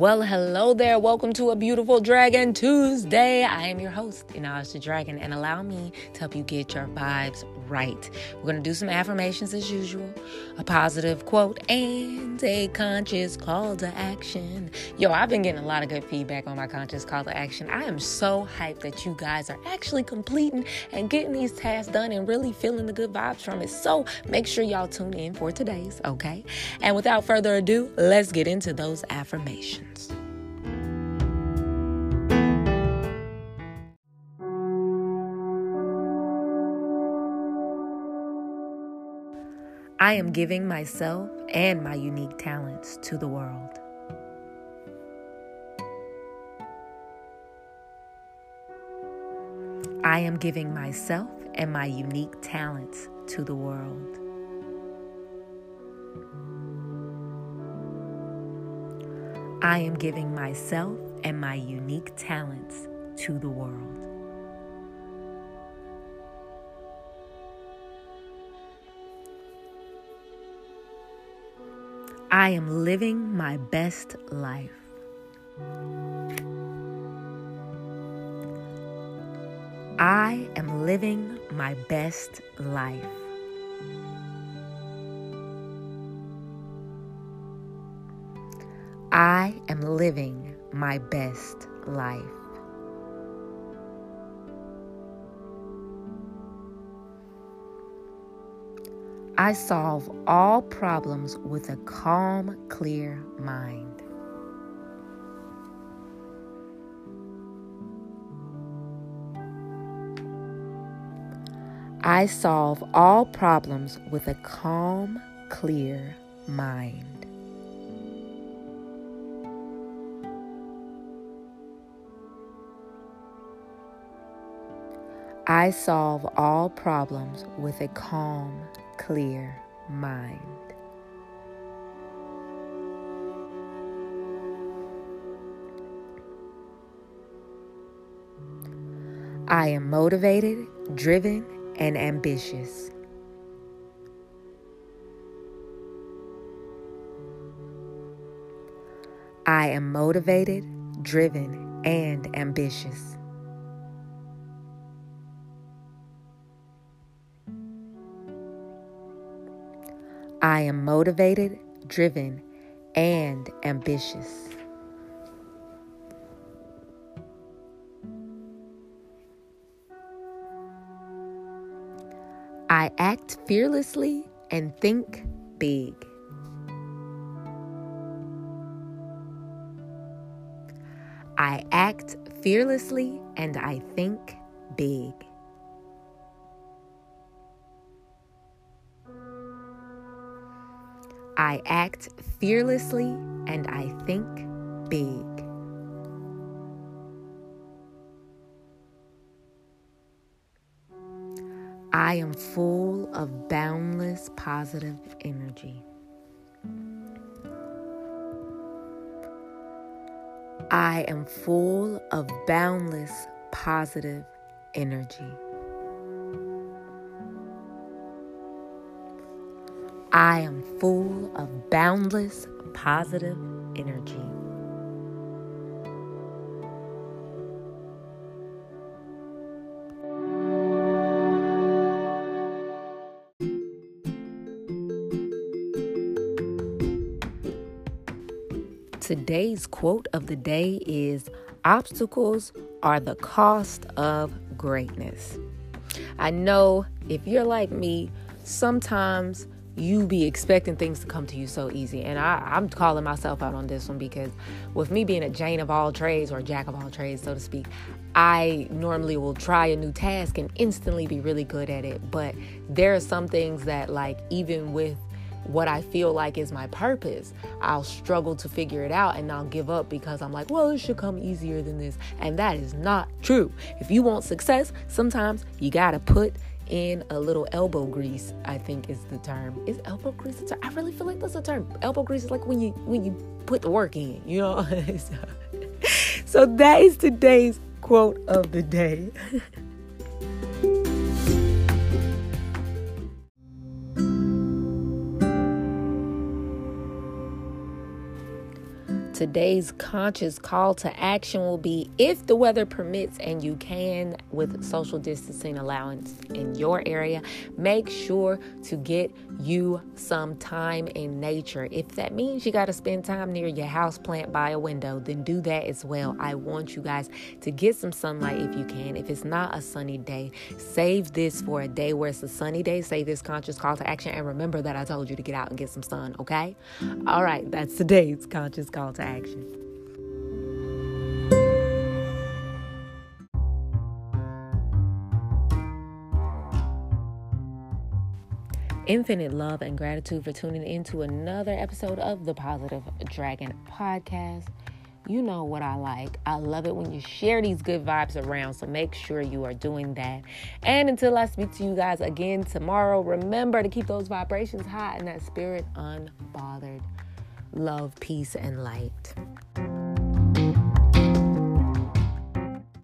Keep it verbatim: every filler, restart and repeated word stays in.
Well, hello there. Welcome to a beautiful Dragon Tuesday. I am your host, Inaj the Dragon, and allow me to help you get your vibes right. We're going to do some affirmations as usual, a positive quote, and a conscious call to action. Yo, I've been getting a lot of good feedback on my conscious call to action. I am so hyped that you guys are actually completing and getting these tasks done and really feeling the good vibes from it. So make sure y'all tune in for today's, okay? And without further ado, let's get into those affirmations. I am giving myself and my unique talents to the world. I am giving myself and my unique talents to the world. I am giving myself and my unique talents to the world. I am living my best life. I am living my best life. I am living my best life. I solve all problems with a calm, clear mind. I solve all problems with a calm, clear mind. I solve all problems with a calm, clear mind. I am motivated, driven, and ambitious. I am motivated, driven, and ambitious. I am motivated, driven, and ambitious. I act fearlessly and think big. I act fearlessly and I think big. I act fearlessly and I think big. I am full of boundless positive energy. I am full of boundless positive energy. I am full of boundless positive energy. Today's quote of the day is, "Obstacles are the cost of greatness." I know if you're like me, sometimes you be expecting things to come to you so easy. And I, I'm calling myself out on this one because with me being a Jane of all trades, or jack of all trades, so to speak, I normally will try a new task and instantly be really good at it. But there are some things that, like, even with what I feel like is my purpose, I'll struggle to figure it out and I'll give up because I'm like, well, it should come easier than this. And that is not true. If you want success, sometimes you gotta put in a little elbow grease, I think is the term. Is elbow grease a term? I really feel like that's a term. Elbow grease is like when you when you put the work in, you know? so, so that is today's quote of the day. Today's conscious call to action will be, if the weather permits and you can, with social distancing allowance in your area, make sure to get you some time in nature. If that means you got to spend time near your house plant by a window, then do that as well. I want you guys to get some sunlight if you can. If it's not a sunny day, save this for a day where it's a sunny day. Save this conscious call to action, and remember that I told you to get out and get some sun, okay? All right, that's today's conscious call to action. Infinite love and gratitude for tuning into another episode of the Positive Dragon Podcast. You know what I like. I love it when you share these good vibes around, so make sure you are doing that. And until I speak to you guys again tomorrow, remember to keep those vibrations high and that spirit unbothered. Love, peace, and light.